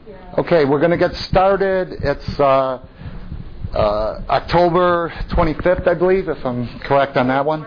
Okay, we're going to get started. It's October 25th, I believe, if I'm correct on that one.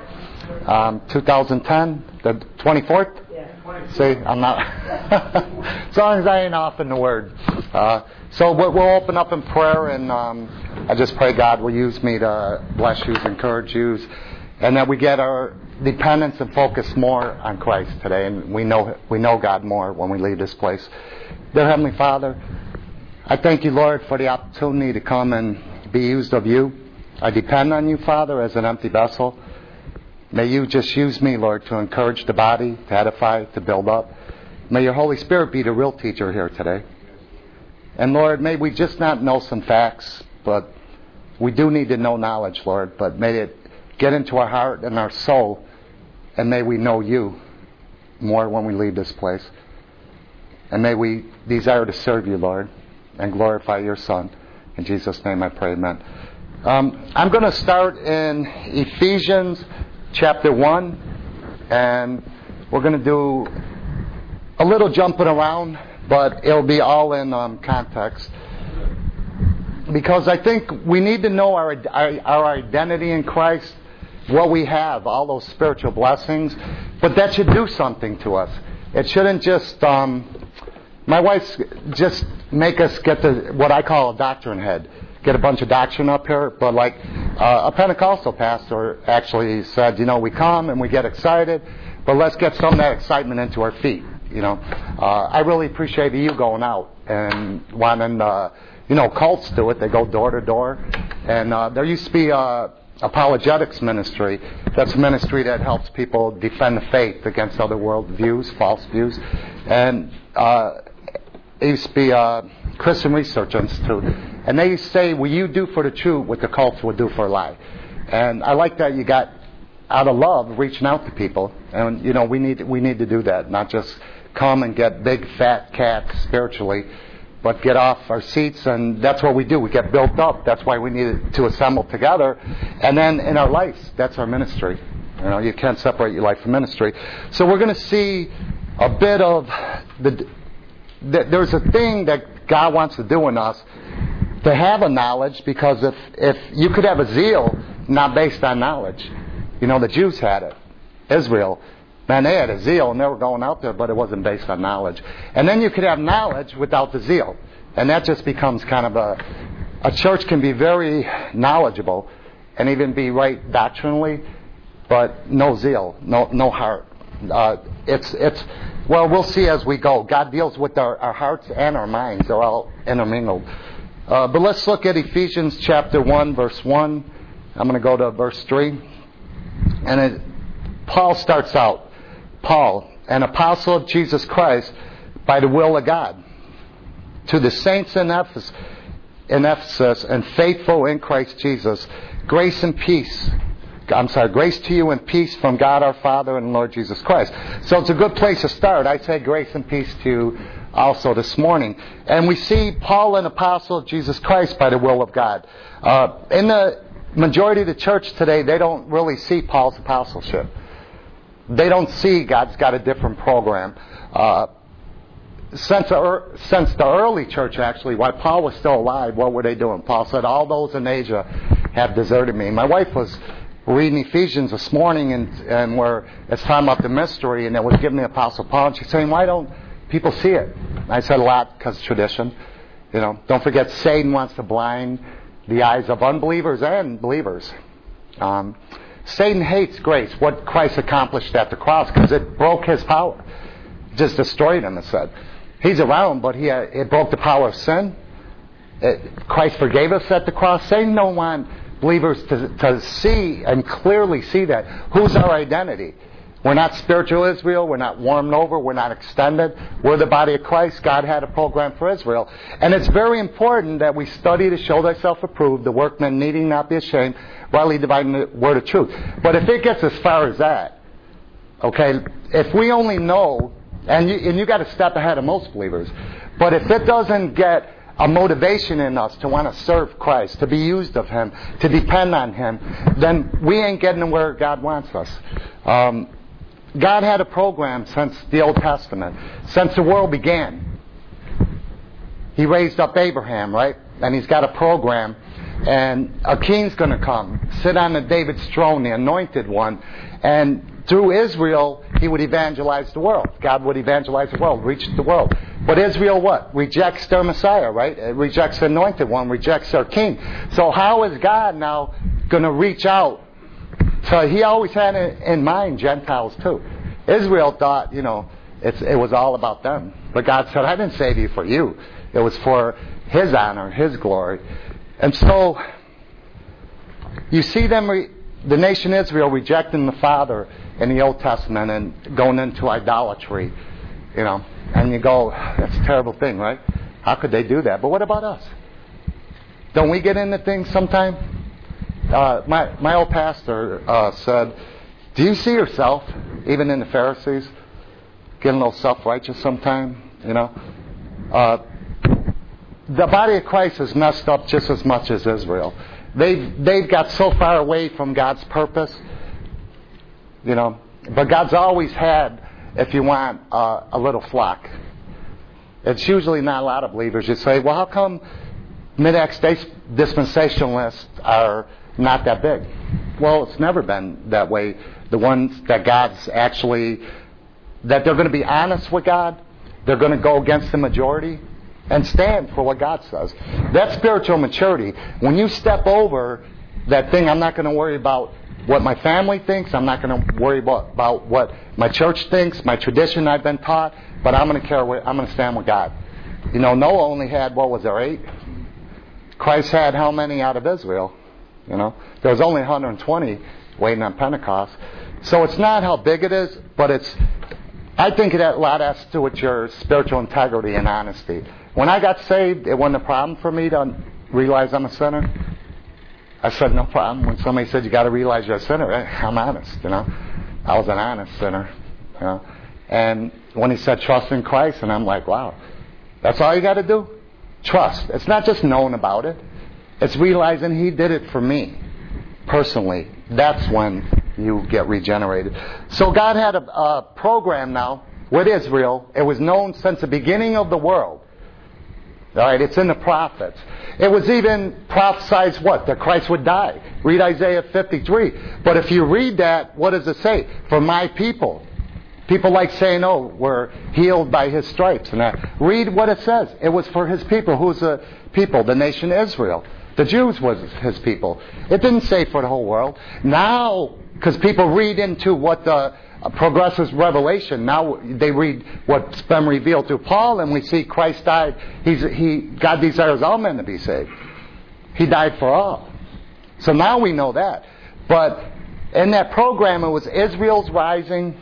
2010, the 24th? Yeah. See, I'm not. As long as I ain't off in the word. So we'll open up in prayer, and I just pray God will use me to bless you, encourage you, and that we get our dependence and focus more on Christ today, and we know God more when we leave this place. Dear Heavenly Father, I thank you, Lord, for the opportunity to come and be used of you. I depend on you, Father, as an empty vessel. May you just use me, Lord, to encourage the body, to edify, to build up. May your Holy Spirit be the real teacher here today. And Lord, may we just not know some facts, but we do need to know knowledge, Lord. But may it get into our heart and our soul, and may we know you more when we leave this place. And may we desire to serve you, Lord, and glorify your Son. In Jesus' name I pray, amen. I'm going to start in Ephesians chapter 1, and we're going to do a little jumping around, but it'll be all in context. Because I think we need to know our identity in Christ, what we have, all those spiritual blessings, but that should do something to us. It shouldn't just... my wife's just make us get to what I call a doctrine head. Get a bunch of doctrine up here, but like a Pentecostal pastor actually said, we come and we get excited, but let's get some of that excitement into our feet. I really appreciate you going out and wanting, cults do it. They go door to door, and there used to be apologetics ministry. That's a ministry that helps people defend the faith against other world views, false views, and it used to be Christian Research Institute, and they used to say, will you do for the truth what the cults will do for a lie? And I like that you got, out of love, reaching out to people, and we need to do that, not just come and get big fat cats spiritually, but get off our seats, and that's what we do. We get built up. That's why we need to assemble together, and then in our lives, that's our ministry. You can't separate your life from ministry. So we're going to see a bit of there's a thing that God wants to do in us, to have a knowledge, because if you could have a zeal not based on knowledge. The Jews had it. Israel, man, they had a zeal and they were going out there, but it wasn't based on knowledge. And then you could have knowledge without the zeal. And that just becomes kind of a church can be very knowledgeable and even be right doctrinally, but no zeal, no heart. Well, we'll see as we go. God deals with our hearts and our minds. They're all intermingled. But let's look at Ephesians chapter 1, verse 1. I'm going to go to verse 3. And Paul starts out, Paul, an apostle of Jesus Christ by the will of God, to the saints in Ephesus and faithful in Christ Jesus, grace to you and peace from God our Father and Lord Jesus Christ. So it's a good place to start. I say grace and peace to you also this morning. And we see Paul, an apostle of Jesus Christ by the will of God. In the majority of the church today, they don't really see Paul's apostleship. They don't see God's got a different program. Since the early church, actually, while Paul was still alive, what were they doing? Paul said, all those in Asia have deserted me. My wife was reading Ephesians this morning, and where it's talking about the mystery, and it was given the Apostle Paul, and she's saying, why don't people see it? And I said a lot, because of tradition. Don't forget, Satan wants to blind the eyes of unbelievers and believers. Satan hates grace, what Christ accomplished at the cross, because it broke his power. It just destroyed him, it said. He's around, but it broke the power of sin. Christ forgave us at the cross. Satan don't want believers to see and clearly see that. Who's our identity? We're not spiritual Israel. We're not warmed over. We're not extended. We're the body of Christ. God had a program for Israel. And it's very important that we study to show thyself approved, the workman needing not be ashamed, rightly dividing the word of truth. But if it gets as far as that, okay, if we only know, and you got to step ahead of most believers, but if it doesn't get a motivation in us to want to serve Christ, to be used of Him, to depend on Him, then we ain't getting where God wants us. God had a program since the Old Testament, since the world began. He raised up Abraham, right? And he's got a program. And a king's going to come, sit on David's throne, the anointed one. And through Israel, he would evangelize the world. God would evangelize the world, reach the world. But Israel what? Rejects their Messiah, right? It rejects the anointed one, rejects their king. So how is God now going to reach out? So he always had in mind Gentiles too. Israel thought, it was all about them. But God said, I didn't save you for you. It was for His honor, His glory. And so, you see them, the nation Israel rejecting the Father in the Old Testament and going into idolatry, and you go, that's a terrible thing, right? How could they do that? But what about us? Don't we get into things sometime? My old pastor said, do you see yourself, even in the Pharisees, getting a little self-righteous sometime, The body of Christ is messed up just as much as Israel. They've got so far away from God's purpose, But God's always had, if you want, a little flock. It's usually not a lot of believers. You say, well, how come mid-Acts dispensationalists are not that big? Well, it's never been that way. The ones that God's actually, that they're going to be honest with God, they're going to go against the majority, and stand for what God says. That's spiritual maturity. When you step over that thing, I'm not going to worry about what my family thinks. I'm not going to worry about what my church thinks, my tradition I've been taught. But I'm going to stand with God. Noah only had, 8? Christ had how many out of Israel? There was only 120 waiting on Pentecost. So it's not how big it is, but I think a lot has to do with your spiritual integrity and honesty. When I got saved, it wasn't a problem for me to realize I'm a sinner. I said, no problem. When somebody said, you got to realize you're a sinner, I'm honest, I was an honest sinner, And when he said, trust in Christ, and I'm like, wow, that's all you got to do? Trust. It's not just knowing about it. It's realizing He did it for me, personally. That's when you get regenerated. So God had a program now with Israel. It was known since the beginning of the world. All right, it's in the prophets. It was even prophesied that Christ would die. Read Isaiah 53. But if you read that, what does it say? For my people. People like saying, we're healed by His stripes. And read what it says. It was for His people. Who's the people? The nation Israel. The Jews was His people. It didn't say for the whole world. Now, because people read into what the progressive revelation, now they read what's been revealed through Paul, and we see Christ died. God desires all men to be saved. He died for all. So now we know that. But in that program, it was Israel's rising.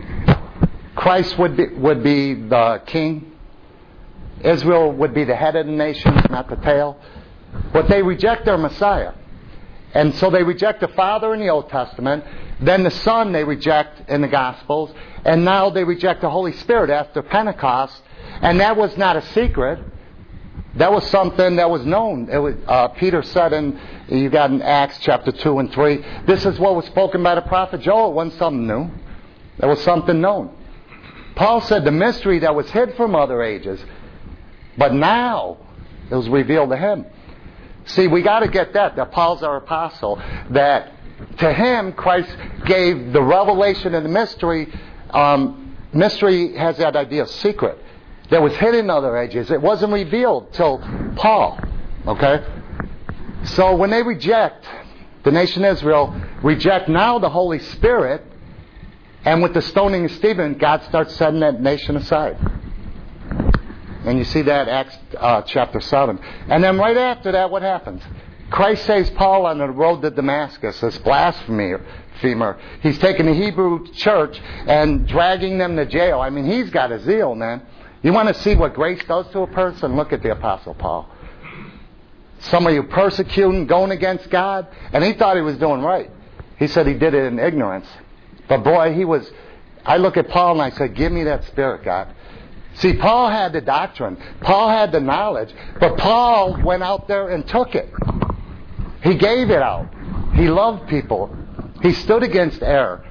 Christ would be the king. Israel would be the head of the nation, not the tail. But they reject their Messiah. And so they reject the Father in the Old Testament. Then the Son they reject in the Gospels. And now they reject the Holy Spirit after Pentecost. And that was not a secret. That was something that was known. It was, Peter said you got in Acts chapter 2 and 3, this is what was spoken by the prophet Joel. It wasn't something new. It was something known. Paul said the mystery that was hid from other ages. But now it was revealed to him. See, we got to get that Paul's our apostle, that to him Christ gave the revelation of the mystery. Mystery has that idea of secret that was hidden in other ages. It wasn't revealed till Paul. Okay? So when they reject, the nation Israel reject now the Holy Spirit, and with the stoning of Stephen, God starts setting that nation aside. And you see that Acts chapter 7. And then right after that, what happens? Christ saves Paul on the road to Damascus, this blasphemer. He's taking the Hebrew church and dragging them to jail. I mean, he's got a zeal, man. You want to see what grace does to a person? Look at the Apostle Paul. Somebody who persecuting, going against God, and he thought he was doing right. He said he did it in ignorance. But boy, I look at Paul and I say, give me that spirit, God. See, Paul had the doctrine. Paul had the knowledge. But Paul went out there and took it. He gave it out. He loved people. He stood against error.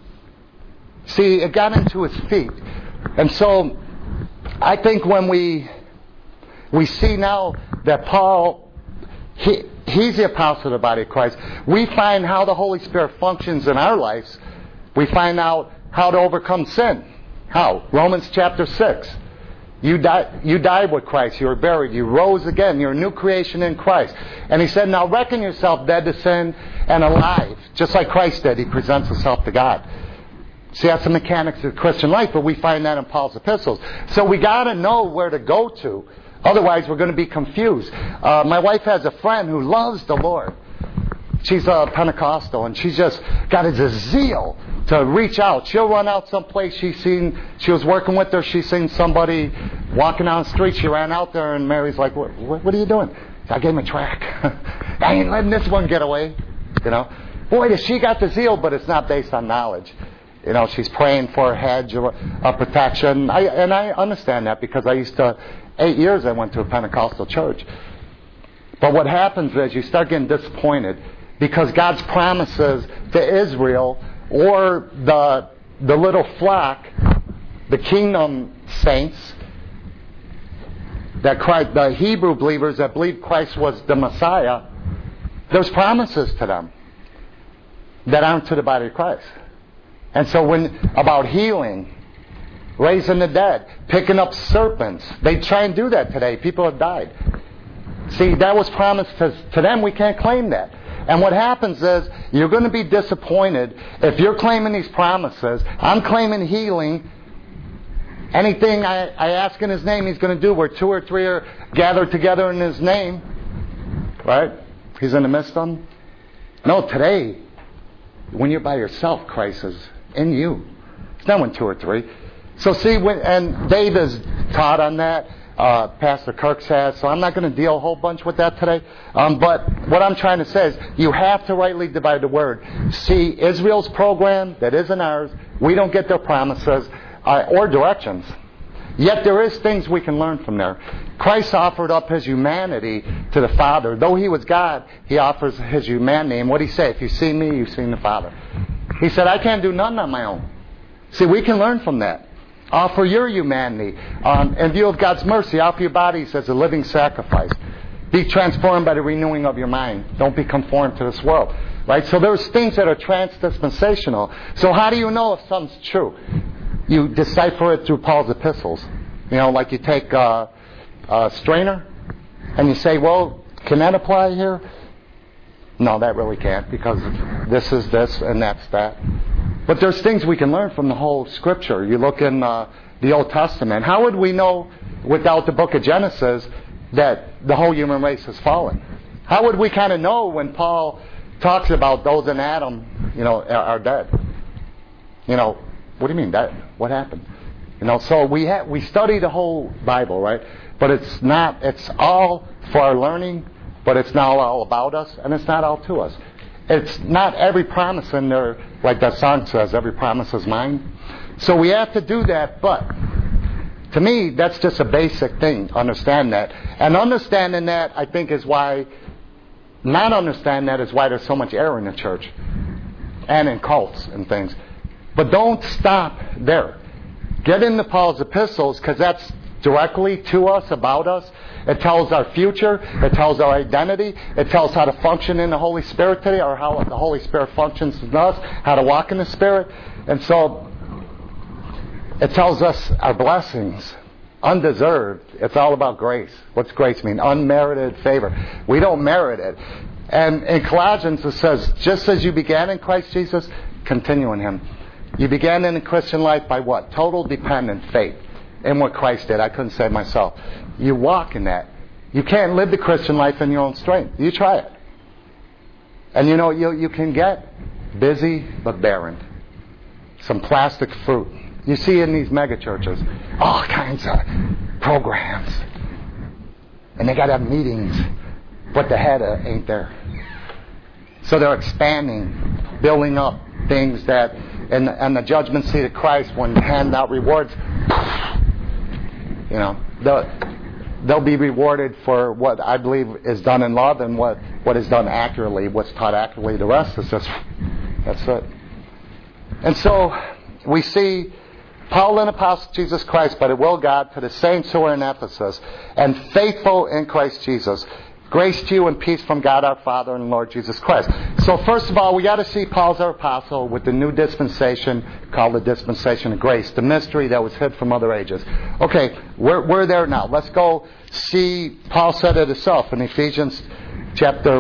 See, it got into his feet. And so, I think when we we see now that Paul, he's the apostle of the body of Christ. We find how the Holy Spirit functions in our lives. We find out how to overcome sin. How? Romans chapter 6. You died with Christ. You were buried. You rose again. You're a new creation in Christ. And he said, now reckon yourself dead to sin and alive. Just like Christ did, he presents himself to God. See, that's the mechanics of the Christian life, but we find that in Paul's epistles. So we got to know where to go to. Otherwise, we're going to be confused. My wife has a friend who loves the Lord. She's a Pentecostal, and she's just got a zeal to reach out. She'll run out someplace she was working with her. She's seen somebody walking down the street. She ran out there, and Mary's like, what are you doing? I gave him a track. I ain't letting this one get away. You know, boy, does she got the zeal, but it's not based on knowledge. You know, she's praying for a hedge of protection. I understand that because 8 years I went to a Pentecostal church. But what happens is you start getting disappointed because God's promises to Israel or the little flock, the kingdom saints, the Hebrew believers that believed Christ was the Messiah, there's promises to them that aren't to the body of Christ. And so about healing, raising the dead, picking up serpents, they try and do that today. People have died. See, that was promised to them. We can't claim that. And what happens is you're going to be disappointed if you're claiming these promises. I'm claiming healing. Anything I ask in His name, He's going to do. Where 2 or 3 are gathered together in His name, right? He's in the midst of them. No, today, when you're by yourself, Christ is in you. It's not when 2 or 3. So see, and Dave has taught on that. Pastor Kirk has, so I'm not going to deal a whole bunch with that today. But what I'm trying to say is you have to rightly divide the word. See, Israel's program, that isn't ours. We don't get their promises or directions. Yet there is things we can learn from there. Christ offered up His humanity to the Father. Though He was God, He offers His humanity. And what did He say? If you see me, you've seen the Father. He said, I can't do nothing on my own. See, we can learn from that. Offer your humanity. In view of God's mercy, offer your bodies as a living sacrifice. Be transformed by the renewing of your mind. Don't be conformed to this world. Right? So there's things that are transdispensational. So how do you know if something's true? You decipher it through Paul's epistles. You know, like you take a strainer and you say, well, can that apply here? No, that really can't, because this is this and that's that. But there's things we can learn from the whole Scripture. You look in the Old Testament. How would we know without the book of Genesis that the whole human race has fallen? How would we kind of know when Paul talks about those in Adam, you know, are dead? You know, what do you mean dead? What happened? You know, so we study the whole Bible, right? But it's all for our learning, but it's not all about us, and it's not all to us. It's not every promise in there, like that song says, every promise is mine. So we have to do that, but to me, that's just a basic thing, understand that. And understanding that, I think, is why, not understanding that is why there's so much error in the church and in cults and things. But don't stop there. Get into Paul's epistles, because that's directly to us, about us. It tells our future. It tells our identity. It tells how to function in the Holy Spirit today, or how the Holy Spirit functions in us, how to walk in the Spirit. And so it tells us our blessings, undeserved. It's all about grace. What's grace mean? Unmerited favor. We don't merit it. And in Colossians it says, just as you began in Christ Jesus, continue in Him. You began in the Christian life by what? Total dependent faith in what Christ did. I couldn't say it myself. You walk in that. You can't live the Christian life in your own strength. You try it. And you know, you can get busy but barren. Some plastic fruit. You see in these mega churches all kinds of programs. And they got to have meetings, but the head ain't there. So they're expanding, building up things that, and the judgment seat of Christ, when hand out rewards, you know, they'll be rewarded for what I believe is done in love, and what is done accurately, what's taught accurately. The rest is just, that's it. And so we see Paul, an apostle of Jesus Christ, by the will of God, to the saints who are in Ephesus, and faithful in Christ Jesus. Grace to you and peace from God our Father and Lord Jesus Christ. So first of all, we got to see Paul's our apostle with the new dispensation called the dispensation of grace, the mystery that was hid from other ages. Okay, we're there now. Let's go see, Paul said it himself in Ephesians chapter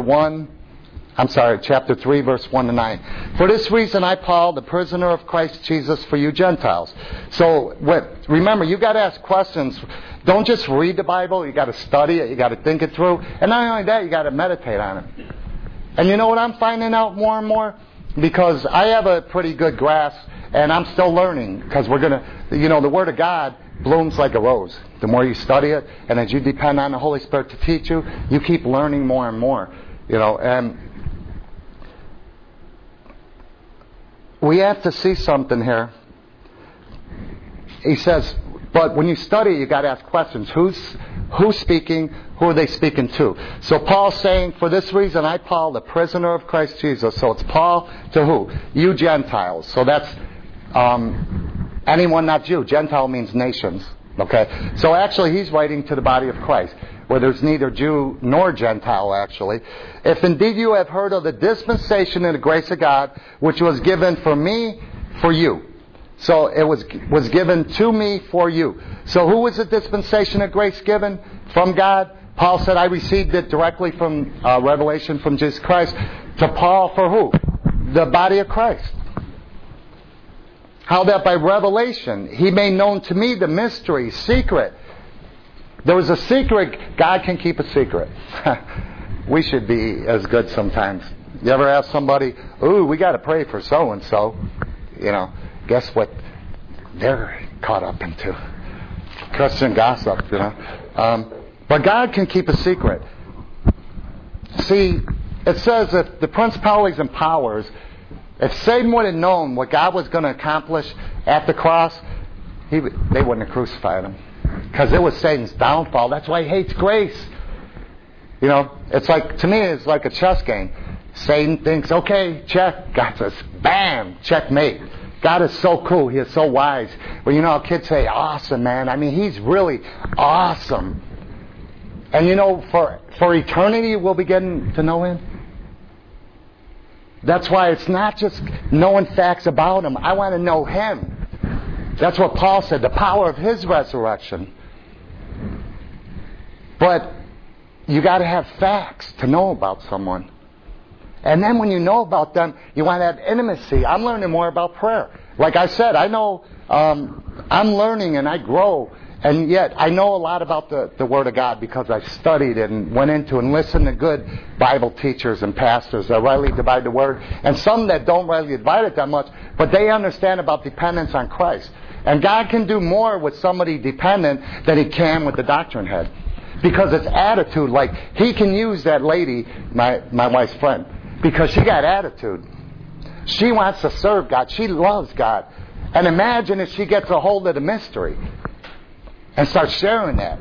3, verse 1 to 9. For this reason I, Paul, the prisoner of Christ Jesus, for you Gentiles. So remember, you got to ask questions. Don't just read the Bible. You got to study it. You got to think it through. And not only that, you got to meditate on it. And you know what I'm finding out more and more? Because I have a pretty good grasp, and I'm still learning. Because we're going to, the Word of God blooms like a rose. The more you study it, and as you depend on the Holy Spirit to teach you, you keep learning more and more. And we have to see something here. He says, but when you study, you got to ask questions. Who's speaking? Who are they speaking to? So Paul's saying, for this reason, I, Paul, the prisoner of Christ Jesus. So it's Paul to who? You Gentiles. So that's anyone not Jew. Gentile means nations. Okay? So actually, he's writing to the body of Christ, where there's neither Jew nor Gentile, actually. If indeed you have heard of the dispensation and the grace of God, which was given for me, for you. So it was given to me for you. So who was the dispensation of grace given from God? Paul said, I received it directly from revelation from Jesus Christ. To Paul for who? The body of Christ. How that by revelation he made known to me the mystery, secret. There was a secret. God can keep a secret. We should be as good sometimes. You ever ask somebody, ooh, we got to pray for so-and-so. Guess what they're caught up into? Christian gossip, But God can keep a secret. See, it says if the principalities and powers, if Satan would have known what God was going to accomplish at the cross, they wouldn't have crucified him. Because it was Satan's downfall. That's why he hates grace. It's like, to me, it's like a chess game. Satan thinks, okay, check. God says, bam, checkmate. God is so cool. He is so wise. Well, how kids say, awesome, man. I mean, he's really awesome. And for eternity, we'll be getting to know him. That's why it's not just knowing facts about him. I want to know him. That's what Paul said, the power of his resurrection. But you got to have facts to know about someone. And then when you know about them, you want to have intimacy. I'm learning more about prayer. Like I said, I know I'm learning and I grow. And yet I know a lot about the Word of God because I studied and went into and listened to good Bible teachers and pastors that rightly divide the Word. And some that don't rightly divide it that much, but they understand about dependence on Christ. And God can do more with somebody dependent than He can with the doctrine head. Because it's attitude. Like, He can use that lady, my wife's friend, because she got attitude. She wants to serve God. She loves God. And imagine if she gets a hold of the mystery and starts sharing that.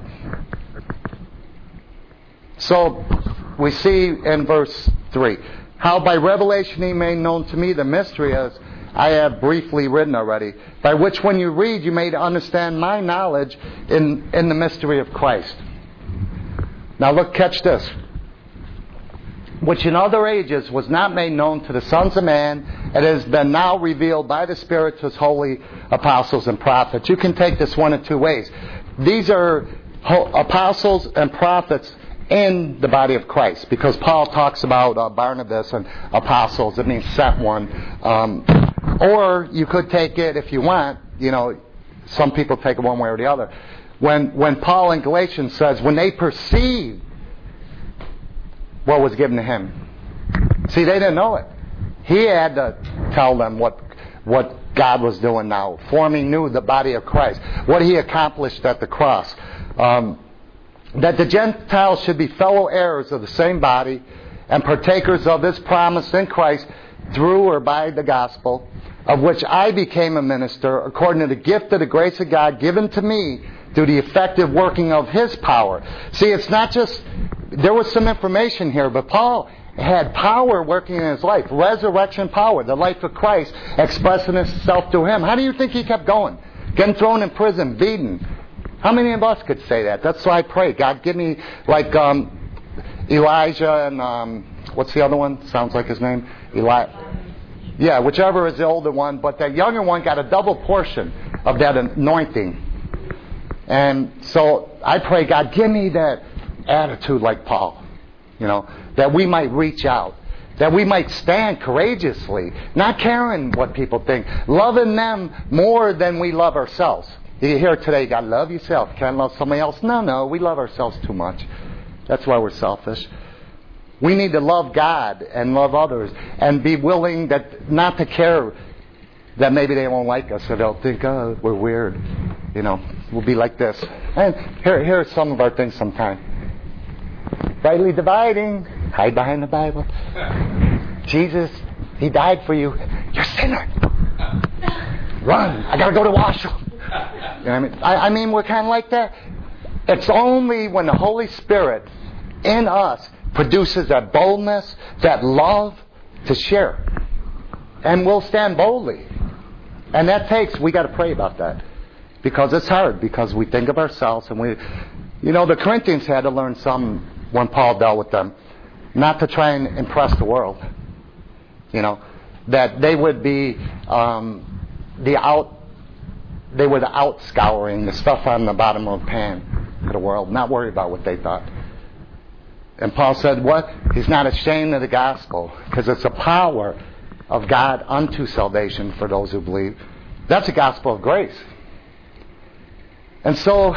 So we see in verse 3, how by revelation He made known to me the mystery, as I have briefly written already, by which when you read you may understand my knowledge in the mystery of Christ. Now look, catch this. Which in other ages was not made known to the sons of man, it has been now revealed by the Spirit to His holy apostles and prophets. You can take this one of two ways. These are apostles and prophets in the body of Christ, because Paul talks about Barnabas and apostles. It means sent one. Or you could take it, if you want, some people take it one way or the other. When Paul in Galatians says, when they perceived what was given to him. See, they didn't know it. He had to tell them what God was doing now, forming new the body of Christ, what He accomplished at the cross. That the Gentiles should be fellow heirs of the same body and partakers of His promise in Christ through or by the gospel, of which I became a minister according to the gift of the grace of God given to me through the effective working of His power. See, it's not just, there was some information here, but Paul had power working in his life. Resurrection power, the life of Christ expressing itself through him. How do you think he kept going? getting thrown in prison, beaten. How many of us could say that? That's why I pray. God, give me like Elijah and what's the other one? Sounds like his name? Yeah, whichever is the older one. But that younger one got a double portion of that anointing. And so I pray, God, give me that attitude like Paul. That we might reach out. That we might stand courageously, not caring what people think, loving them more than we love ourselves. You hear today, you got to love yourself. Can't love somebody else. No, we love ourselves too much. That's why we're selfish. We need to love God and love others and be willing not to care that maybe they won't like us or they'll think, oh, we're weird. We'll be like this. And here are some of our things sometimes. Rightly dividing. Hide behind the Bible. Jesus, He died for you. You're a sinner. Run. I got to go to washroom. You know what I mean, we're kind of like that. It's only when the Holy Spirit in us produces that boldness, that love to share. And we'll stand boldly. And we got to pray about that. Because it's hard. Because we think of ourselves and the Corinthians had to learn some when Paul dealt with them. Not to try and impress the world. That they would be the out scouring the stuff on the bottom of the pan for the world, not worried about what they thought. And Paul said, what? He's not ashamed of the gospel, because it's the power of God unto salvation for those who believe. That's the gospel of grace. And so,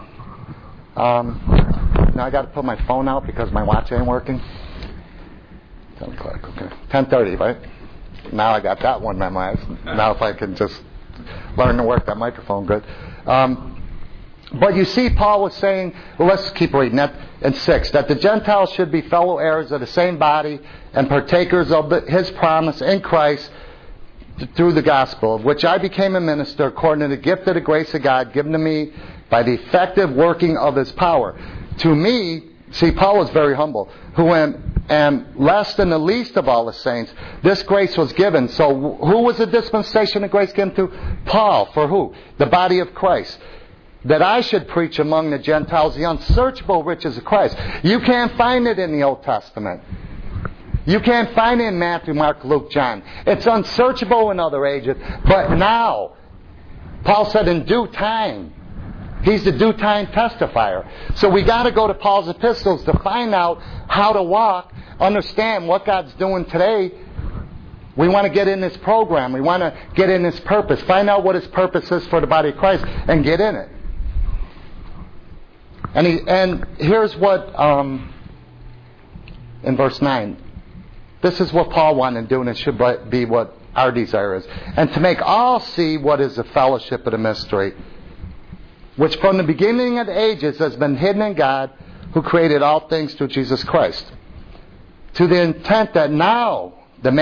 now I got to put my phone out because my watch ain't working. 10 o'clock, okay. 10:30, right? Now I got that one memorized. Now if I can just learn to work that microphone good. But you see, Paul was saying, well, let's keep reading that in 6, that the Gentiles should be fellow heirs of the same body and partakers of His promise in Christ through the gospel, of which I became a minister according to the gift of the grace of God given to me by the effective working of His power. To me, see, Paul was very humble, who am less than the least of all the saints, this grace was given. So who was the dispensation of grace given to? Paul. For who? The body of Christ. That I should preach among the Gentiles the unsearchable riches of Christ. You can't find it in the Old Testament. You can't find it in Matthew, Mark, Luke, John. It's unsearchable in other ages. But now, Paul said in due time, He's the due time testifier. So we got to go to Paul's epistles to find out how to walk, understand what God's doing today. We want to get in this program. We want to get in His purpose. Find out what His purpose is for the body of Christ and get in it. And here's what, in verse 9, this is what Paul wanted to do, and it should be what our desire is. And to make all see what is the fellowship of the mystery, which from the beginning of the ages has been hidden in God, who created all things through Jesus Christ. To the intent that now,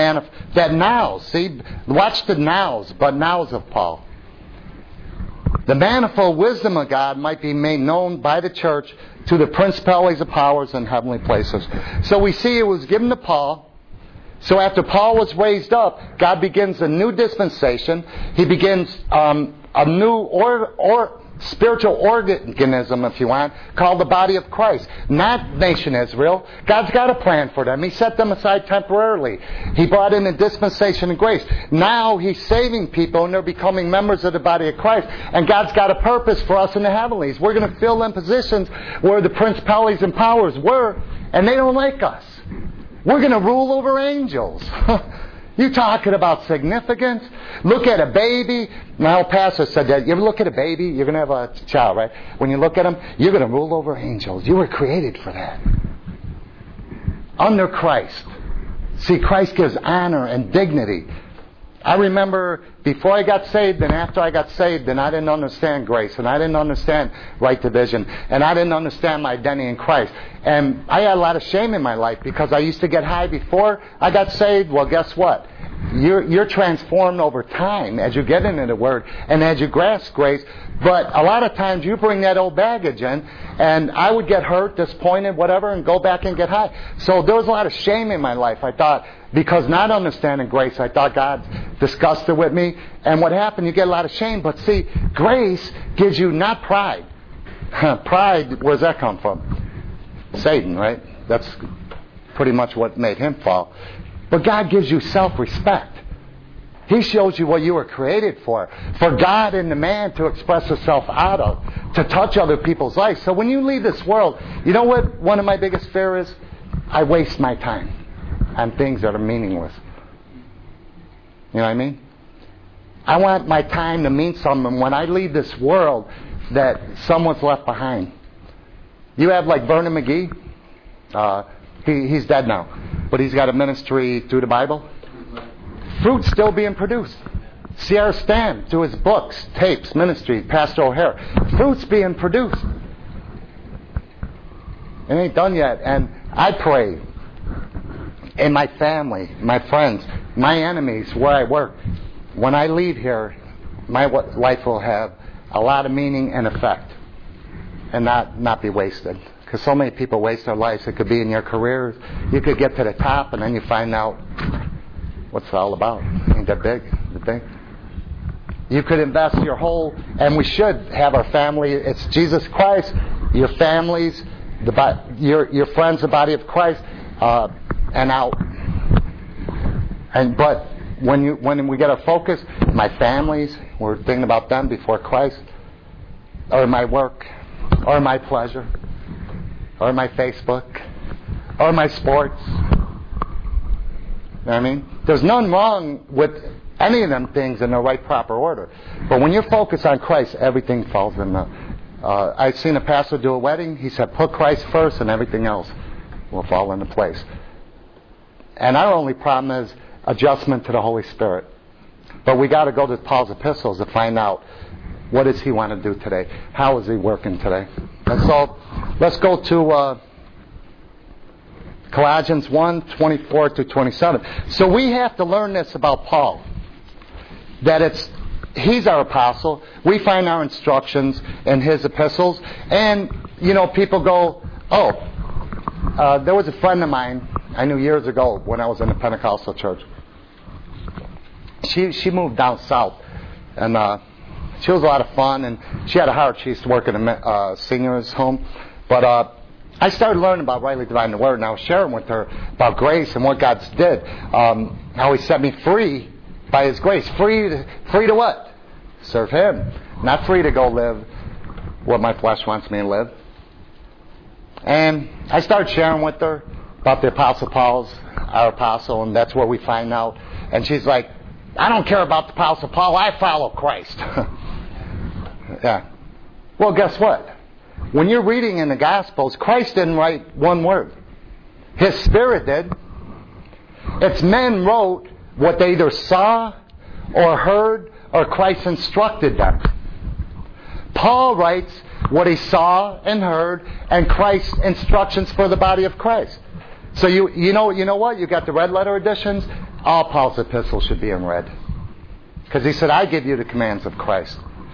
see, watch the nows, but nows of Paul. The manifold wisdom of God might be made known by the church to the principalities of powers in heavenly places. So we see it was given to Paul. So after Paul was raised up, God begins a new dispensation. He begins a new spiritual organism, if you want, called the body of Christ. Not nation Israel. God's got a plan for them. He set them aside temporarily. He brought in a dispensation of grace. Now He's saving people and they're becoming members of the body of Christ. And God's got a purpose for us in the heavenlies. We're going to fill in positions where the principalities and powers were, and they don't like us. We're going to rule over angels. You talking about significance? Look at a baby. My old pastor said that. You ever look at a baby? You're going to have a child, right? When you look at them, you're going to rule over angels. You were created for that. Under Christ. See, Christ gives honor and dignity. I remember before I got saved and after I got saved, and I didn't understand grace, and I didn't understand right division, and I didn't understand my identity in Christ. And I had a lot of shame in my life because I used to get high before I got saved. Well, guess what? You're transformed over time as you get into the Word and as you grasp grace. But a lot of times you bring that old baggage in, and I would get hurt, disappointed, whatever, and go back and get high. So there was a lot of shame in my life. I thought, because not understanding grace, I thought God disgusted with me. and what happened, you get a lot of shame. But see, grace gives you not pride. Pride, where's that come from? Satan, right? That's pretty much what made him fall. But God gives you self-respect. He shows you what you were created for God and the man to express himself out of, to touch other people's lives. So when you leave this world, you know what one of my biggest fears is? I waste my time on things that are meaningless. You know what I mean? I want my time to mean something when I leave this world, that someone's left behind. You have like Vernon McGee. He's dead now, but he's got a ministry through the Bible. Fruit's still being produced. Sierra Stam, through his books, tapes, ministry, Pastor O'Hare. Fruit's being produced. It ain't done yet. And I pray in my family, my friends, my enemies, where I work, when I leave here, my life will have a lot of meaning and effect and not be wasted. Because so many people waste their lives. It could be in your career. You could get to the top and then you find out what's it all about. Ain't that big, the thing? You could invest your whole, and we should have our family. It's Jesus Christ, your families, your friends, the body of Christ, and out. But when we get our focus, my families, we're thinking about them before Christ, or my work, or my pleasure, or my Facebook, or my sports. You know what I mean? There's none wrong with any of them things in the right, proper order. But when you're focused on Christ, everything falls in the... I've seen a pastor do a wedding. He said, put Christ first and everything else will fall into place. And our only problem is adjustment to the Holy Spirit. But we got to go to Paul's epistles to find out what does he want to do today? How is he working today? And so let's go to... Colossians 1:24-27. So we have to learn this about Paul. That he's our apostle. We find our instructions in his epistles. And, people go, there was a friend of mine I knew years ago when I was in the Pentecostal church. She moved down south. And she was a lot of fun. And she had a heart. She used to work in a seniors home. But... I started learning about rightly dividing the word, and I was sharing with her about grace and what God did. How He set me free by His grace. Free to what? Serve Him. Not free to go live what my flesh wants me to live. And I started sharing with her about the Apostle Paul's, our apostle, and that's where we find out. And she's like, I don't care about the Apostle Paul, I follow Christ. Yeah. Well, guess what? When you're reading in the Gospels, Christ didn't write one word. His Spirit did. It's men wrote what they either saw or heard or Christ instructed them. Paul writes what he saw and heard and Christ's instructions for the body of Christ. So you know what? You got the red letter editions. All Paul's epistles should be in red. Because he said, I give you the commands of Christ.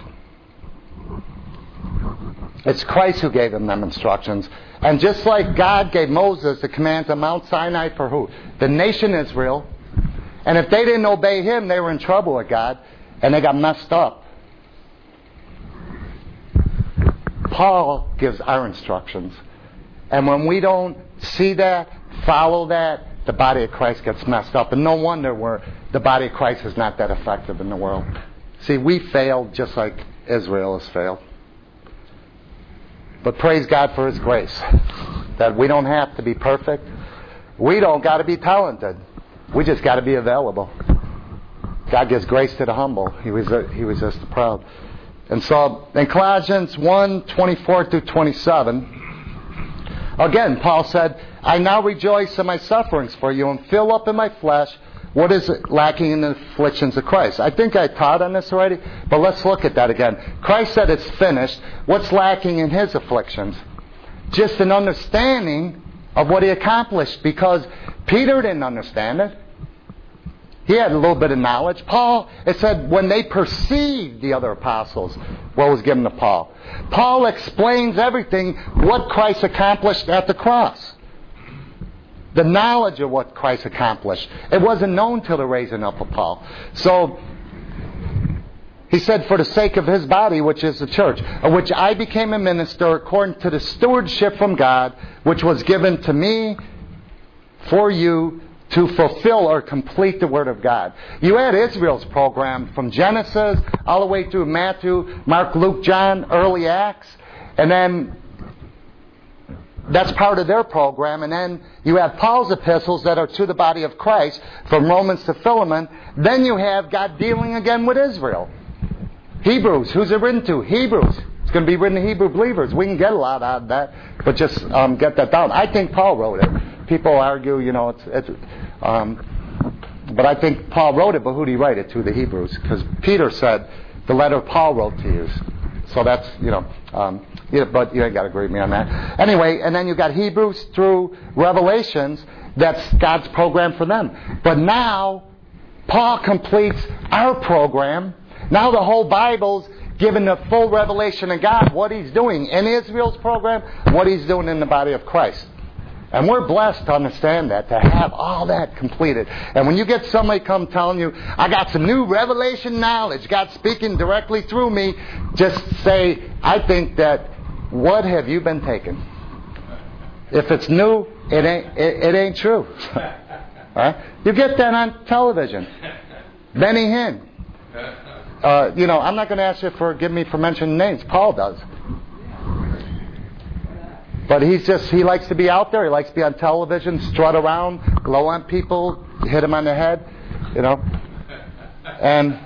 It's Christ who gave them instructions. And just like God gave Moses the commands on Mount Sinai for who? The nation Israel. And if they didn't obey Him, they were in trouble with God. And they got messed up. Paul gives our instructions. And when we don't see that, follow that, the body of Christ gets messed up. And no wonder the body of Christ is not that effective in the world. See, we failed just like Israel has failed. But praise God for His grace. That we don't have to be perfect. We don't got to be talented. We just got to be available. God gives grace to the humble. He resists the proud. And so in Colossians 1:24-27, again, Paul said, I now rejoice in my sufferings for you and fill up in my flesh what is lacking in the afflictions of Christ. I think I taught on this already, but let's look at that again. Christ said it's finished. What's lacking in His afflictions? Just an understanding of what He accomplished, because Peter didn't understand it. He had a little bit of knowledge. Paul, it said when they perceived the other apostles, what was given to Paul. Paul explains everything, what Christ accomplished at the cross. The knowledge of what Christ accomplished. It wasn't known till the raising up of Paul. So, He said, for the sake of his body, which is the church, of which I became a minister according to the stewardship from God, which was given to me for you to fulfill or complete the Word of God. You had Israel's program from Genesis all the way through Matthew, Mark, Luke, John, early Acts, and then that's part of their program. And then you have Paul's epistles that are to the body of Christ, from Romans to Philemon. Then you have God dealing again with Israel. Hebrews, who's it written to? Hebrews. It's going to be written to Hebrew believers. We can get a lot out of that, but just get that down. I think Paul wrote it. People argue, but I think Paul wrote it, but who did he write it to? The Hebrews. Because Peter said, the letter Paul wrote to you. So that's, but you ain't got to agree with me on that. Anyway, and then you got Hebrews through Revelations. That's God's program for them. But now, Paul completes our program. Now the whole Bible's given the full revelation of God, what He's doing in Israel's program, what He's doing in the body of Christ. And we're blessed to understand that, to have all that completed. And when you get somebody come telling you, I got some new revelation knowledge, God's speaking directly through me, just say, I think that, what have you been taking? If it's new, it ain't true. Right? You get that on television. Benny Hinn. I'm not going to ask you give me for mentioning names. Paul does. But he likes to be out there. He likes to be on television, strut around, glow on people, hit them on the head, And,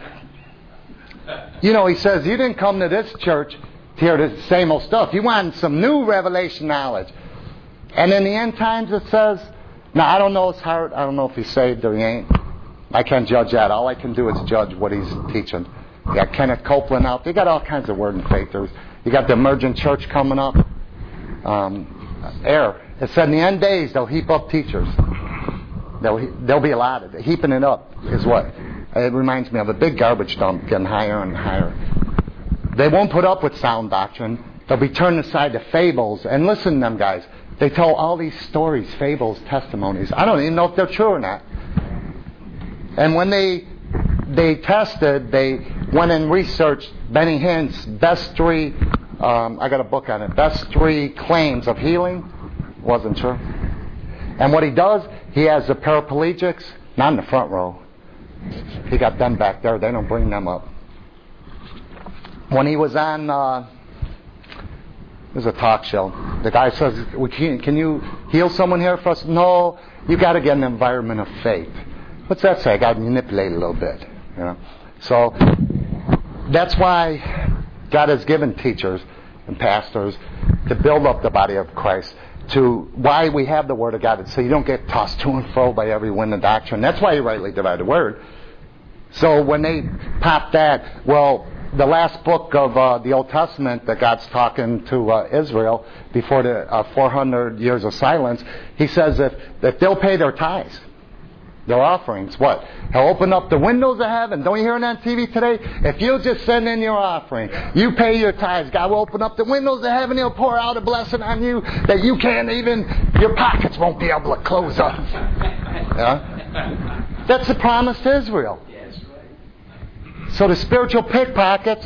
he says, you didn't come to this church to hear the same old stuff. You want some new revelation knowledge. And in the end times it says, now I don't know his heart. I don't know if he's saved or he ain't. I can't judge that. All I can do is judge what he's teaching. You got Kenneth Copeland out there. You got all kinds of word and faith. You got the emergent church coming up. It said in the end days they'll heap up teachers. There'll be a lot of it. Heaping it up is what? It reminds me of a big garbage dump getting higher and higher. They won't put up with sound doctrine. They'll be turned aside to fables. And listen to them guys. They tell all these stories, fables, testimonies. I don't even know if they're true or not. And when they tested, they went and researched Benny Hinn's best 3, I got a book on it, best 3 claims of healing. Wasn't true. And what he does, he has the paraplegics, not in the front row. He got them back there. They don't bring them up. When he was on, there's a talk show. The guy says, can you heal someone here for us? No, you got to get an environment of faith. What's that say? I got to manipulate a little bit. So that's why God has given teachers and pastors to build up the body of Christ. To why we have the Word of God, so you don't get tossed to and fro by every wind of doctrine. That's why you rightly divide the Word. So when they pop that, the last book of the Old Testament that God's talking to Israel before the 400 years of silence, He says if they'll pay their tithes, their offerings, what? He'll open up the windows of heaven. Don't you hear it on TV today? If you'll just send in your offering, you pay your tithes, God will open up the windows of heaven. He'll pour out a blessing on you that you can't even, your pockets won't be able to close up. Yeah? That's the promise to Israel. So the spiritual pickpockets,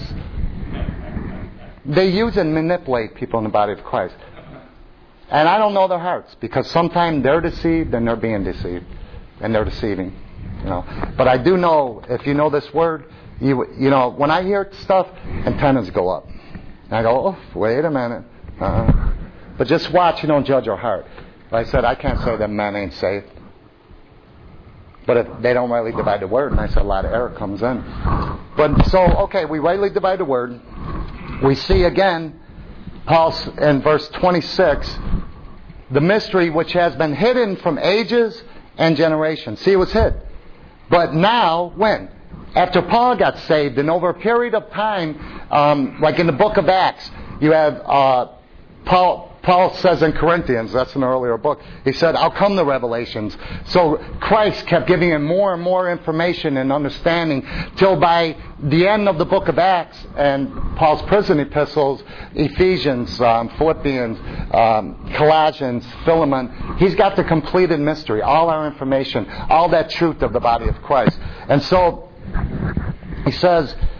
they use and manipulate people in the body of Christ. And I don't know their hearts, because sometimes they're deceived and they're being deceived. And they're deceiving, But I do know, if you know this word, when I hear stuff, antennas go up. And I go, wait a minute. But just watch, you don't judge your heart. Like I said, I can't say that man ain't saved. But if they don't rightly divide the word, and I said a lot of error comes in. But so, we rightly divide the word. We see again, Paul in verse 26, the mystery which has been hidden from ages and generations. See, it was hid. But now, when? After Paul got saved, and over a period of time, like in the book of Acts, you have Paul says in Corinthians, that's an earlier book, he said, I'll come to Revelations. So Christ kept giving him more and more information and understanding till by the end of the book of Acts and Paul's prison epistles, Ephesians, Philippians, Colossians, Philemon, he's got the completed mystery, all our information, all that truth of the body of Christ. And so he says,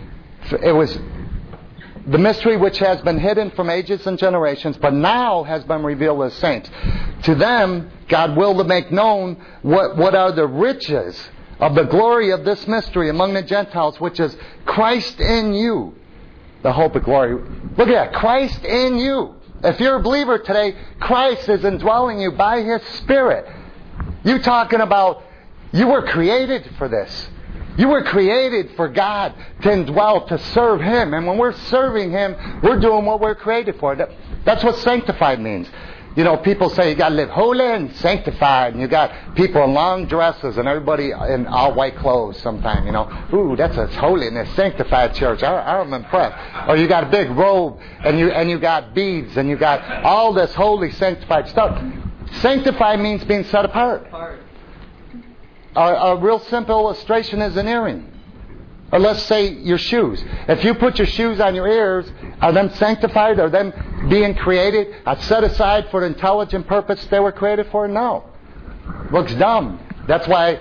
It was the mystery which has been hidden from ages and generations, but now has been revealed as saints. To them, God willed to make known what are the riches of the glory of this mystery among the Gentiles, which is Christ in you, the hope of glory. Look at that, Christ in you. If you're a believer today, Christ is indwelling you by His Spirit. You're talking about, you were created for this. You were created for God to indwell, to serve Him. And when we're serving Him, we're doing what we're created for. That's what sanctified means. You know, people say you got to live holy and sanctified. And you got people in long dresses and everybody in all white clothes sometime, you know. Ooh, that's a holiness, sanctified church. I'm impressed. Or you got a big robe and you got beads and you got all this holy, sanctified stuff. Sanctified means being set apart. A real simple illustration is an earring. Or let's say your shoes. If you put your shoes on your ears, are them sanctified? Are them being created, set aside for the intelligent purpose they were created for? No. Looks dumb. That's why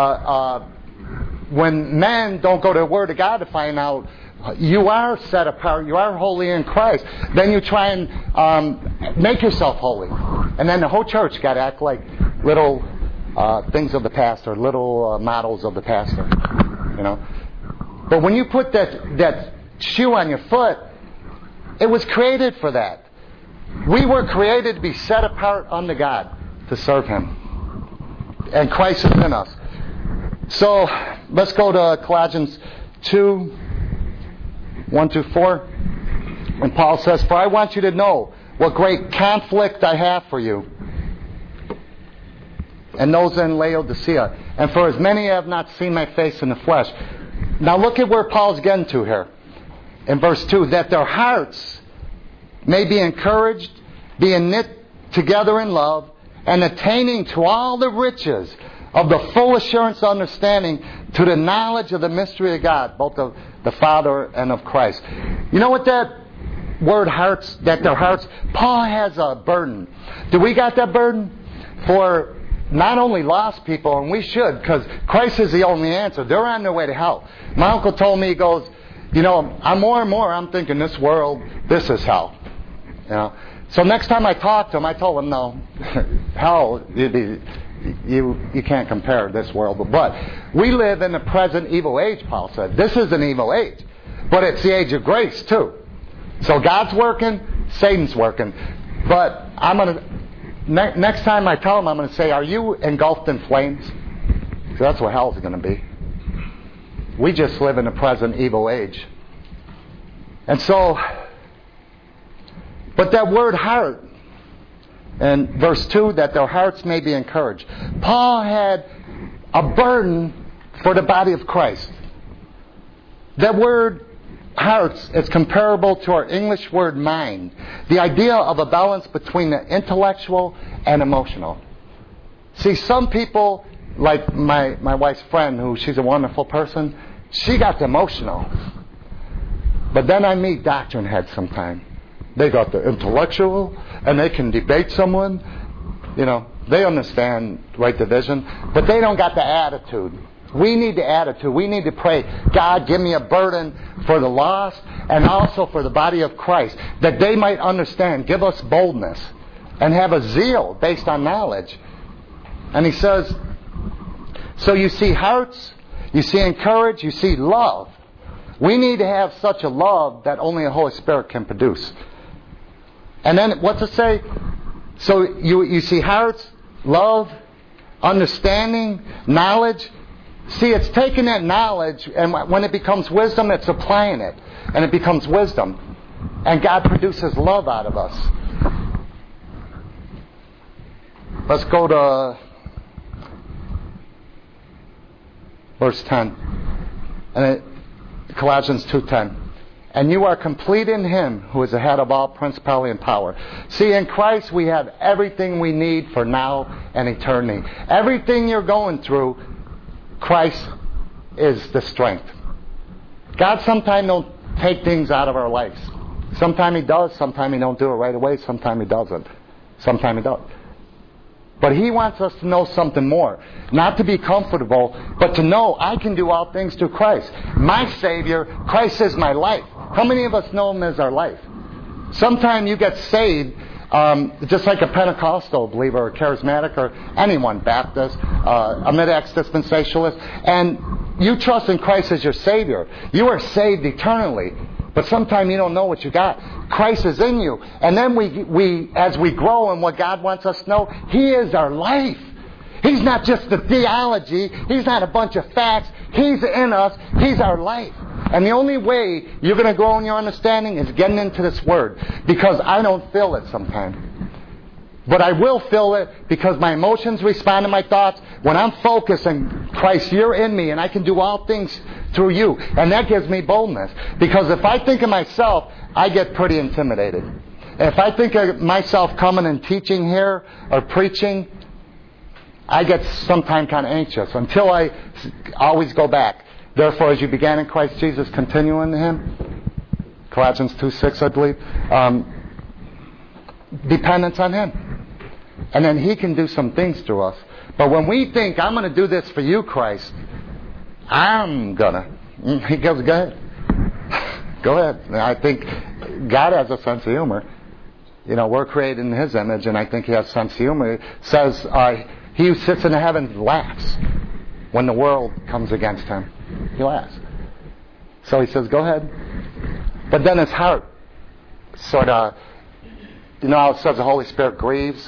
when men don't go to the Word of God to find out you are set apart, you are holy in Christ, then you try and make yourself holy. And then the whole church got to act like little things of the pastor, little models of the pastor, you know. But when you put that shoe on your foot, it was created for that. We were created to be set apart unto God to serve Him. And Christ is in us. So let's go to Colossians 2, 1-4. And Paul says, "For I want you to know what great conflict I have for you, and those in Laodicea, and for as many have not seen my face in the flesh." Now look at where Paul's getting to here. In verse 2, "that their hearts may be encouraged, being knit together in love, and attaining to all the riches of the full assurance of understanding, to the knowledge of the mystery of God, both of the Father and of Christ." You know what that word hearts, that their hearts, Paul has a burden. Do we got that burden? For not only lost people, and we should, because Christ is the only answer. They're on their way to hell. My uncle told me, he goes, you know, I'm thinking this world, this is hell. You know. So next time I talked to him, I told him, no, hell, you can't compare this world. But we live in the present evil age, Paul said. This is an evil age. But it's the age of grace, too. So God's working, Satan's working. But next time I tell him, I'm going to say, are you engulfed in flames? So that's what hell's going to be. We just live in the present evil age. And so, but that word heart, in verse 2, that their hearts may be encouraged. Paul had a burden for the body of Christ. That word hearts is comparable to our English word mind. The idea of a balance between the intellectual and emotional. See, some people, like my wife's friend, she's a wonderful person, she got the emotional. But then I meet doctrine heads sometimes. They got the intellectual, and they can debate someone. You know, they understand right division, but they don't got the attitude. We need the attitude. We need to pray, God, give me a burden for the lost and also for the body of Christ, that they might understand. Give us boldness and have a zeal based on knowledge. And he says, so you see hearts, you see encourage, you see love. We need to have such a love that only the Holy Spirit can produce. And then what's it say? So you see hearts, love, understanding, knowledge. See, it's taking that knowledge, and when it becomes wisdom, it's applying it. And it becomes wisdom. And God produces love out of us. Let's go to verse 10. And Colossians 2:10. And you are complete in Him who is the head of all principality and power. See, in Christ we have everything we need for now and eternity. Everything you're going through, Christ is the strength. God sometimes don't take things out of our lives. Sometimes He does. Sometimes He don't do it right away. Sometimes He doesn't. Sometimes He does. But He wants us to know something more. Not to be comfortable, but to know I can do all things through Christ. My Savior, Christ is my life. How many of us know Him as our life? Sometime you get saved, just like a Pentecostal believer or charismatic or anyone, Baptist, a mid-ex dispensationalist, and you trust in Christ as your Savior. You are saved eternally. But sometimes you don't know what you got. Christ is in you. And then we as we grow in what God wants us to know, He is our life. He's not just the theology. He's not a bunch of facts. He's in us. He's our life. And the only way you're going to grow in your understanding is getting into this Word. Because I don't feel it sometimes. But I will feel it because my emotions respond to my thoughts. When I'm focused on Christ, you're in me and I can do all things through you. And that gives me boldness. Because if I think of myself, I get pretty intimidated. If I think of myself coming and teaching here or preaching, I get sometimes kind of anxious until I always go back. Therefore, as you began in Christ Jesus, continue in Him. Colossians 2:6, I believe. Dependence on Him. And then He can do some things through us. But when we think, I'm going to do this for you, Christ, I'm going to. He goes, go ahead. Go ahead. I think God has a sense of humor. You know, we're created in His image, and I think He has a sense of humor. It says, He who sits in the heavens laughs when the world comes against Him. He laughs. So He says, go ahead. But then His heart sort of, you know how it says the Holy Spirit grieves?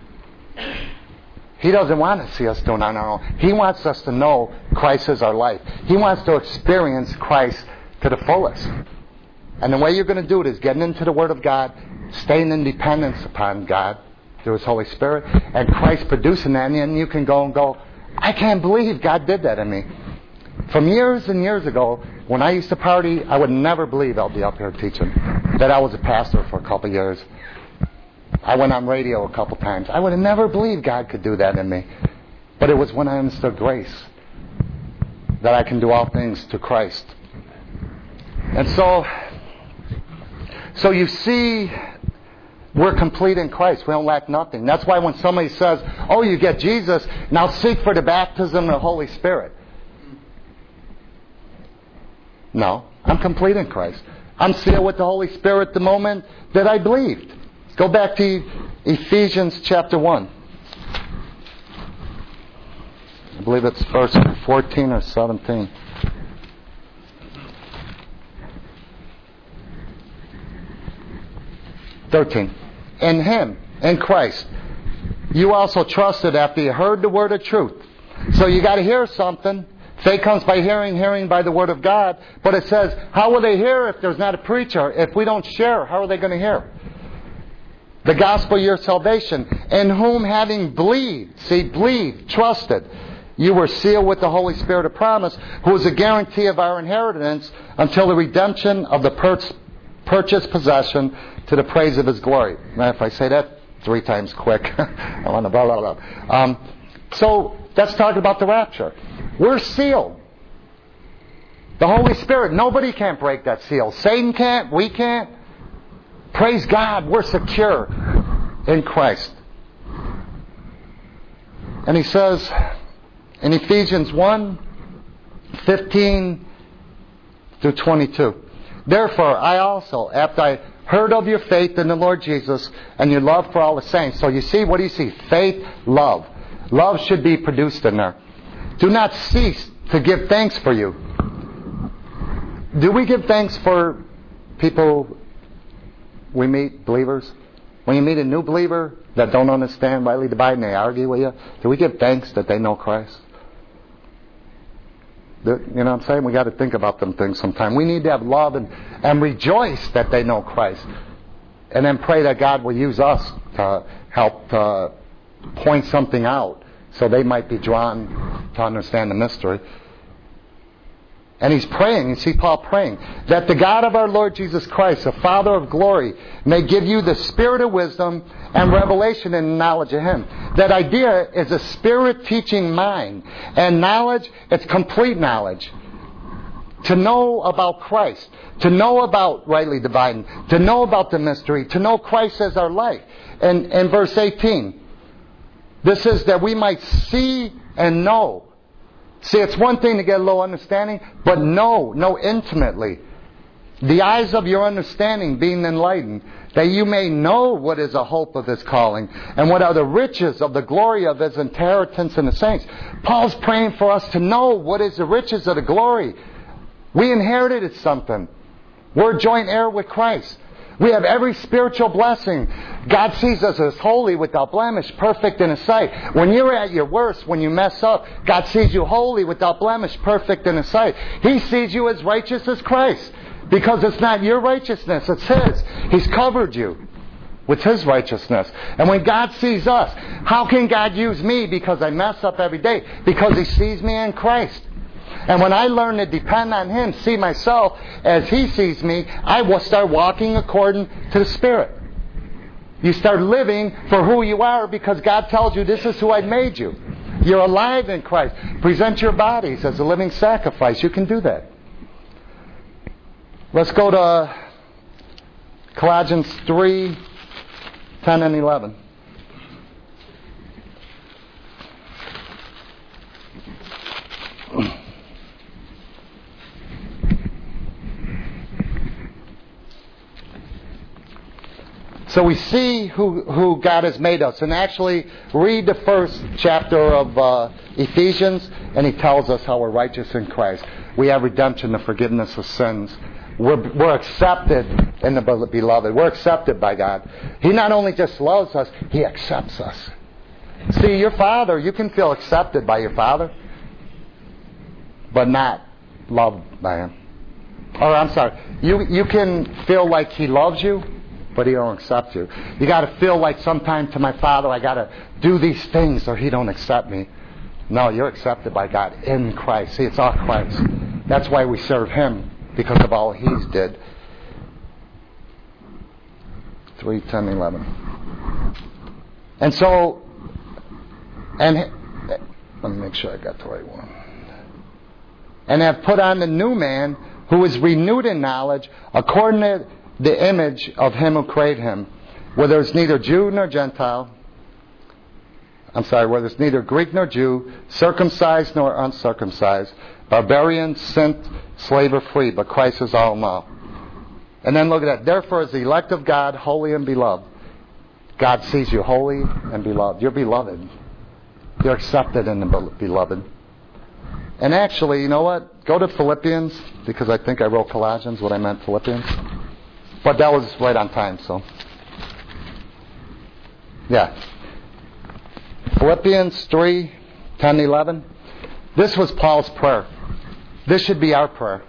He doesn't want to see us doing on our own. He wants us to know Christ is our life. He wants to experience Christ to the fullest. And the way you're going to do it is getting into the Word of God, staying in dependence upon God through His Holy Spirit, and Christ producing that, and then you can go, I can't believe God did that in me. From years and years ago, when I used to party, I would never believe I'll be up here teaching. That I was a pastor for a couple of years. I went on radio a couple times. I would have never believed God could do that in me. But it was when I understood grace that I can do all things to Christ. And so you see, we're complete in Christ. We don't lack nothing. That's why when somebody says, oh, you get Jesus, now seek for the baptism of the Holy Spirit. No, I'm complete in Christ. I'm sealed with the Holy Spirit the moment that I believed. Go back to Ephesians chapter 1. I believe it's verse 14 or 17. In Him, in Christ, you also trusted after you heard the word of truth. So you got to hear something. Faith comes by hearing, hearing by the word of God. But it says, how will they hear if there's not a preacher? If we don't share, how are they going to hear? The gospel of your salvation, in whom having believed, trusted, you were sealed with the Holy Spirit of promise, who is a guarantee of our inheritance until the redemption of the purchased possession to the praise of His glory. Now, if I say that 3 times quick, I want to blah, blah, blah. So that's talking about the rapture. We're sealed. The Holy Spirit, nobody can't break that seal. Satan can't, we can't. Praise God, we're secure in Christ. And he says in Ephesians 1:15 through 22, therefore I also, after I heard of your faith in the Lord Jesus and your love for all the saints. So you see, what do you see? Faith, love. Love should be produced in there. Do not cease to give thanks for you. Do we give thanks for people we meet, believers? When you meet a new believer that don't understand rightly dividing, they argue with you, do we give thanks that they know Christ? You know what I'm saying? We got to think about them things sometime. We need to have love and rejoice that they know Christ. And then pray that God will use us to help point something out so they might be drawn to understand the mystery. And he's praying, you see Paul praying, that the God of our Lord Jesus Christ, the Father of glory, may give you the spirit of wisdom and revelation in the knowledge of Him. That idea is a spirit teaching mind. And knowledge, it's complete knowledge. To know about Christ, to know about rightly dividing, to know about the mystery, to know Christ as our life. And in verse 18, This is that we might see and know. See, it's one thing to get a little understanding, but know intimately. The eyes of your understanding being enlightened, that you may know what is the hope of His calling, and what are the riches of the glory of His inheritance in the saints. Paul's praying for us to know what is the riches of the glory. We inherited something. We're joint heir with Christ. We have every spiritual blessing. God sees us as holy, without blemish, perfect in His sight. When you're at your worst, when you mess up, God sees you holy, without blemish, perfect in His sight. He sees you as righteous as Christ. Because it's not your righteousness, it's His. He's covered you with His righteousness. And when God sees us, how can God use me because I mess up every day? Because He sees me in Christ. And when I learn to depend on Him, see myself as He sees me, I will start walking according to the Spirit. You start living for who you are because God tells you this is who I made you. You're alive in Christ. Present your bodies as a living sacrifice. You can do that. Let's go to Colossians 3, 10 and 11. So we see who God has made us. And actually, read the first chapter of Ephesians, and he tells us how we're righteous in Christ. We have redemption, the forgiveness of sins. We're accepted in the beloved. We're accepted by God. He not only just loves us, He accepts us. See, your Father, you can feel accepted by your Father, but not loved by Him. Or I'm sorry, you can feel like He loves you, but He don't accept you. You got to feel like sometime to my Father, I got to do these things or He don't accept me. No, you're accepted by God in Christ. See, it's all Christ. That's why we serve Him. Because of all He's did. 3, 10, 11. And so, let me make sure I got the right one. And have put on the new man, who is renewed in knowledge, according to the image of Him who created him, where there's neither Jew nor Gentile. Where there's neither Greek nor Jew, circumcised nor uncircumcised, barbarian, Scyth, slave or free, but Christ is all in all. And then look at that. Therefore, as the elect of God, holy and beloved. God sees you holy and beloved. You're beloved. You're accepted in the beloved. And actually, you know what? Go to Philippians, because I think I wrote Colossians when I meant Philippians. But that was right on time, so. Yeah. Philippians 3, 10, 11. This was Paul's prayer. This should be our prayer.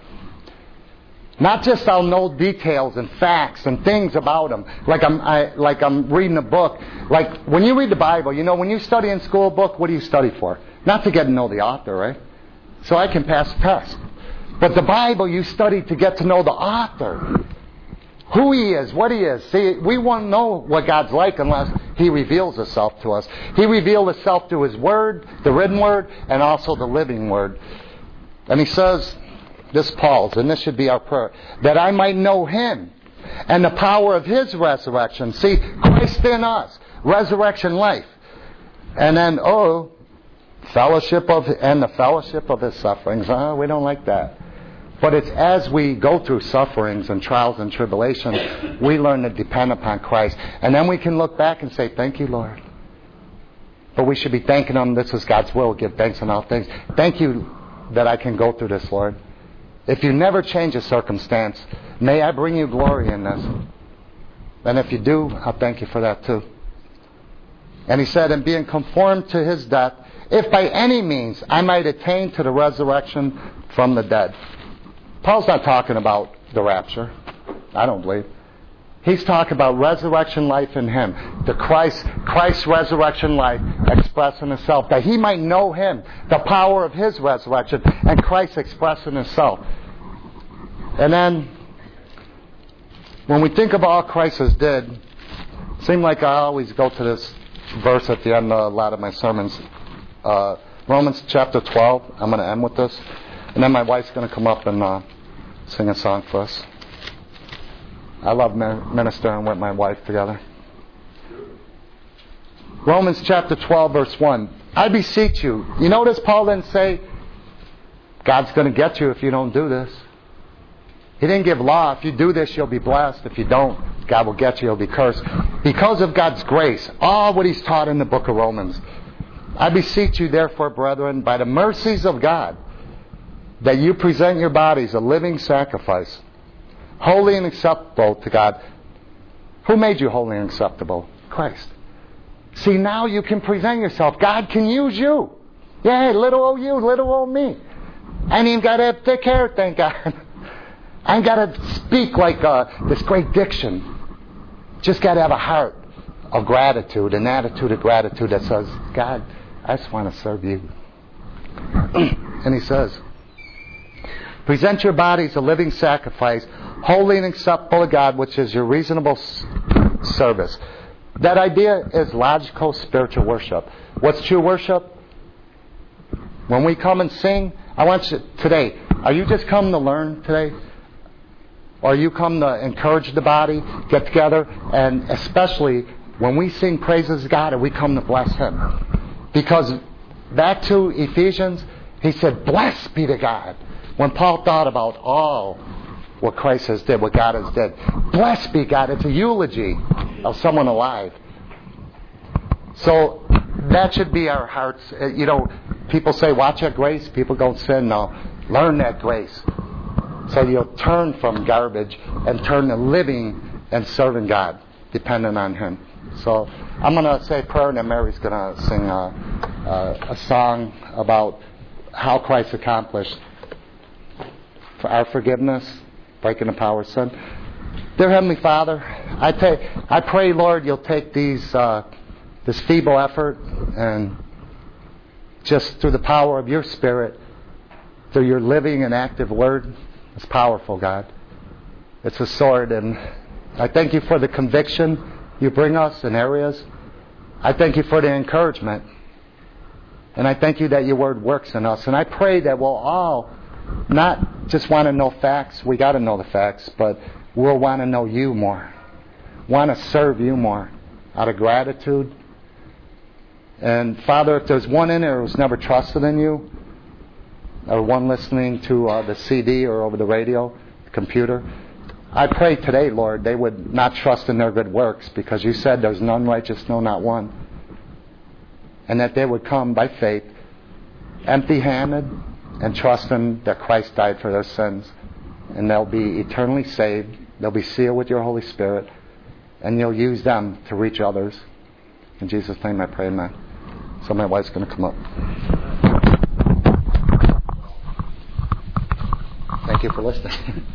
Not just I'll know details and facts and things about him, like I'm reading a book. Like when you read the Bible, you know, when you study in school a book, what do you study for? Not to get to know the author, right? So I can pass the test. But the Bible you study to get to know the author. Who he is, what he is. See, we won't know what God's like unless He reveals Himself to us. He revealed Himself through His Word, the written Word, and also the living Word. And he says, this Paul's, and this should be our prayer, that I might know Him and the power of His resurrection. See, Christ in us, resurrection life. And then, fellowship of His sufferings. We don't like that. But it's as we go through sufferings and trials and tribulations, we learn to depend upon Christ. And then we can look back and say, thank you, Lord. But we should be thanking Him. This is God's will. Give thanks in all things. Thank you that I can go through this, Lord. If you never change a circumstance, may I bring you glory in this. And if you do, I'll thank you for that too. And he said, and being conformed to His death, if by any means I might attain to the resurrection from the dead. Paul's not talking about the rapture. I don't believe. He's talking about resurrection life in Him. The Christ's resurrection life expressing Himself. That he might know Him. The power of His resurrection. And Christ expressing Himself. And then, when we think of all Christ has did, it seems like I always go to this verse at the end of a lot of my sermons. Romans chapter 12. I'm going to end with this. And then my wife's going to come up and sing a song for us. I love ministering with my wife together. Romans chapter 12, verse 1. I beseech you. You notice Paul didn't say, God's going to get you if you don't do this. He didn't give law. If you do this, you'll be blessed. If you don't, God will get you. You'll be cursed. Because of God's grace, all what He's taught in the book of Romans. I beseech you, therefore, brethren, by the mercies of God, that you present your bodies a living sacrifice, holy and acceptable to God. Who made you holy and acceptable? Christ. See, now you can present yourself. God can use you. Yeah, little old you, little old me. I ain't even got to have thick hair, thank God. I ain't got to speak like this great diction. Just got to have a heart of gratitude, an attitude of gratitude that says, God, I just want to serve you. And he says, present your bodies a living sacrifice, holy and acceptable to God, which is your reasonable service. That idea is logical spiritual worship. What's true worship? When we come and sing, I want you today, are you just come to learn today? Or you come to encourage the body, get together, and especially when we sing praises to God, and we come to bless Him. Because back to Ephesians, he said, blessed be to God. When Paul thought about all what Christ has did, what God has did, blessed be God. It's a eulogy of someone alive. So that should be our hearts. You know, people say, watch that grace. People don't sin. No, learn that grace. So you'll turn from garbage and turn to living and serving God, dependent on Him. So I'm going to say a prayer, and then Mary's going to sing a song about how Christ accomplished for our forgiveness, breaking the power of sin. Dear Heavenly Father, I pray, Lord, you'll take this feeble effort, and just through the power of your Spirit, through your living and active Word. It's powerful, God. It's a sword, and I thank you for the conviction you bring us in areas. I thank you for the encouragement, and I thank you that your Word works in us. And I pray that we'll all not just want to know facts. We got to know the facts, but we'll want to know you more, want to serve you more out of gratitude. And Father, if there's one in there who's never trusted in you, or one listening to the CD or over the radio, the computer, I pray today, Lord, they would not trust in their good works, because you said there's none righteous, no, not one. And that they would come by faith, empty-handed, and trusting that Christ died for their sins. And they'll be eternally saved. They'll be sealed with your Holy Spirit. And you'll use them to reach others. In Jesus' name I pray, amen. So my wife's going to come up. Thank you for listening.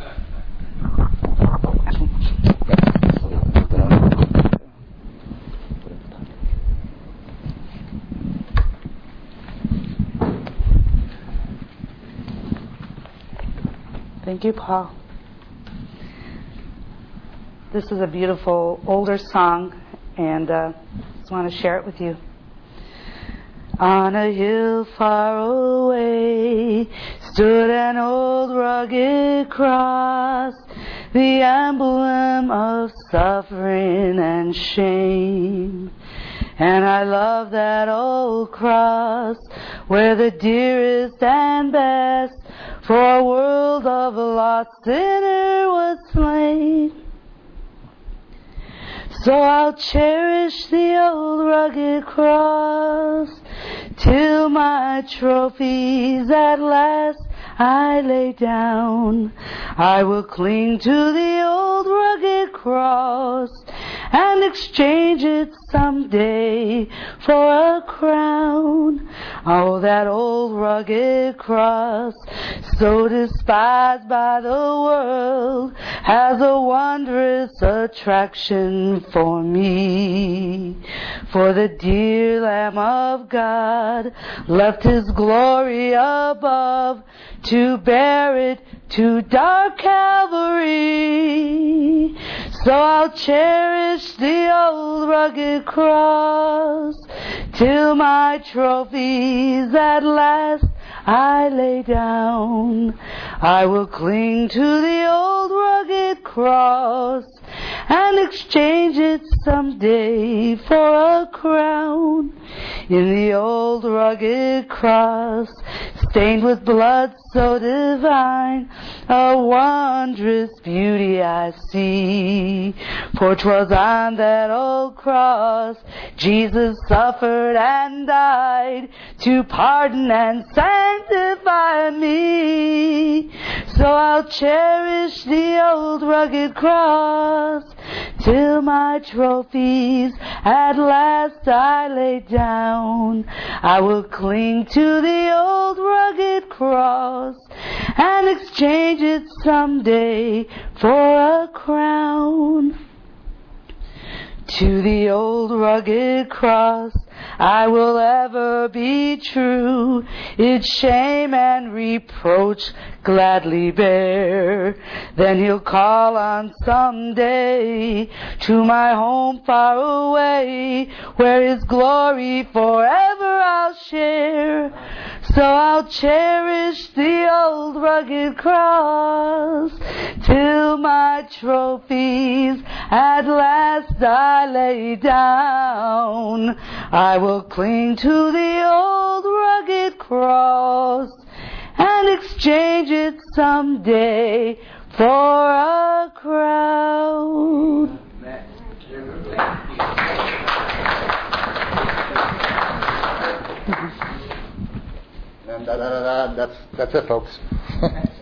Thank you, Paul. This is a beautiful older song, and just want to share it with you. On a hill far away stood an old rugged cross, the emblem of suffering and shame. And I love that old cross, where the dearest and best for a world of a lost sinner was slain. So I'll cherish the old rugged cross till my trophies at last I lay down. I will cling to the old rugged cross and exchange it someday for a crown. Oh, that old rugged cross, so despised by the world, has a wondrous attraction for me. For the dear Lamb of God left His glory above to bear it to dark Calvary. So I'll cherish the old rugged cross till my trophies at last I lay down. I will cling to the old rugged cross and exchange it someday for a crown. In the old rugged cross, stained with blood so divine, a wondrous beauty I see. For 'twas on that old cross Jesus suffered and died to pardon and sanctify me. So I'll cherish the old rugged cross till my trophies at last I lay down. I will cling to the old rugged cross and exchange it someday for a crown. To the old rugged cross I will ever be true, its shame and reproach gladly bear. Then he'll call on someday to my home far away, where his glory forever I'll share. So I'll cherish the old rugged cross till my trophies at last I lay down. I will cling to the old rugged cross and exchange it someday for a crown. And that's it, folks.